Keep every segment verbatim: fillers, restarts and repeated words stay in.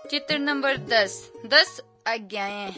चित्र नंबर दस दस आज्ञाएं।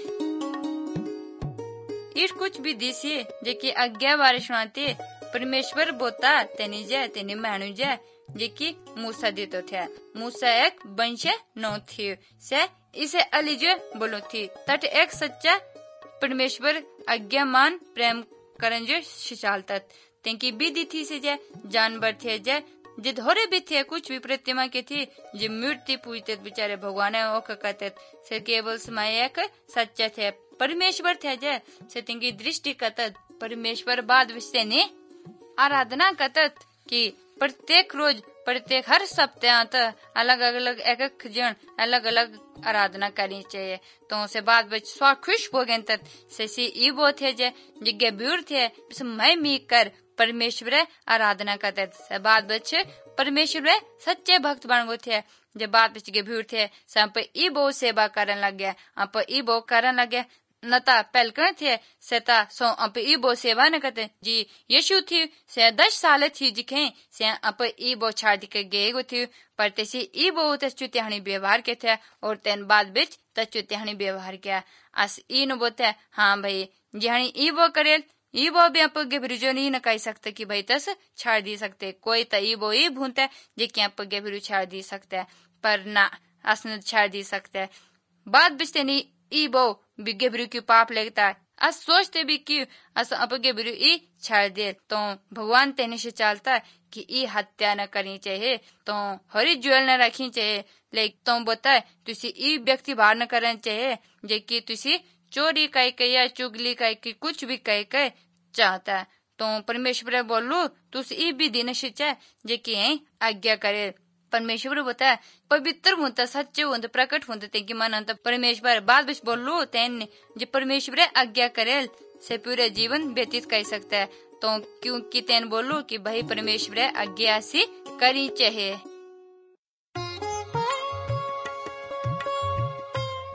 इर कुछ भी दिसे जेकी आज्ञा बारे सुनाते परमेश्वर बोता तेनी जे तेनी मानु जे जेकी मूसा देतो थे। मूसा एक वंश नौ थी से इसे अलीजे बोलो थी तट एक सच्चा परमेश्वर आज्ञा मान प्रेम करन जो शिचालता तेंकी विधि थी से जे जानवर थे जे जे धोरे भी थे कुछ भी प्रतिमा के थी जे मूर्ति पूजते बेचारे भगवान कहते से केवल समय एक सच्चा थे परमेश्वर थे जे से तेंकी दृष्टि कतत परमेश्वर बाद विषय ने आराधना कतत कि प्रत्येक रोज प्रत्येक हर सप्ताह अलग अलग एक एक जन अलग अलग आराधना करनी चाहिए। तो से बाद बच स्व खुश हो गए तत से सी ई वो थे जे जिगे ब्यूर थे मैं मी कर परमेश्वर आराधना करते से बाद बच परमेश्वर सच्चे भक्त बन गए थे जब बाद बच के भीड़ थे सब ई बो सेवा करने लग गया आप ई बो करने लग गया नता पहलकन थे सेता सो अप ई बो सेवा न करते जी यीशु थी से दस साल थी जिखे से अप ई बो छाड़ के गए गो थी पर तेसी ई बो तचुत्याहनी व्यवहार के थे और तेन बाद बिच तचुत्याहनी व्यवहार किया अस ई न बोते हाँ भाई जहनी ई बो करेल ई बो भी आप गेबरू नहीं न कह सकते कि भाई तस छाड़ दी सकते कोई त ई बो ई भूनते जे कि आप गेबरू छाड़ दी सकते पर ना असन छाड़ दी सकते बाद बिचते नहीं ई बो गेबरू की पाप लगता है अस सोचते भी कि अस अब गेबरू ई छाड़ दे तो भगवान तेने से चालता है कि ई हत्या न करनी चाहिए तो हरी ज्वेल न रखनी चाहिए लेकिन तो बता है तुसी ई व्यक्ति बाहर न करना चाहिए जे कि तुसी चोरी कह के या चुगली कह के कुछ भी कह के चाहता है तो परमेश्वर बोलू तुस ई भी दिन शिक्षा जे कि आज्ञा करे परमेश्वर बता पवित्र होता सच्चे होते प्रकट होते तेकी मन अंत परमेश्वर बाद बिच बोलू तेन जे परमेश्वर आज्ञा करेल से पूरे जीवन व्यतीत कर सकता है तो क्योंकि तेन बोलू कि भाई परमेश्वर आज्ञा सी करी चाहिए।